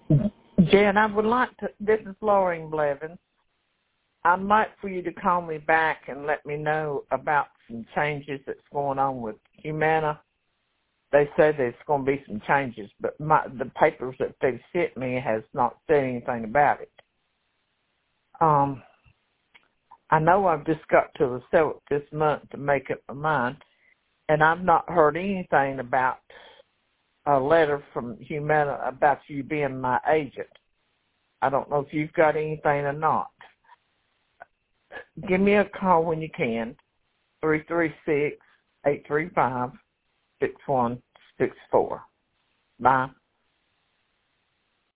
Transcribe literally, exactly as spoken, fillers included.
Jen, I would like to, this is Lauren Blevins. I'd like for you to call me back and let me know about some changes that's going on with Humana. They said there's going to be some changes, but my, the papers that they've sent me has not said anything about it. Um, I know I've just got to the seventh this month to make up my mind, and I've not heard anything about a letter from Humana about you being my agent. I don't know if you've got anything or not. Give me a call when you can, three three six, eight three five, six one six four. Bye.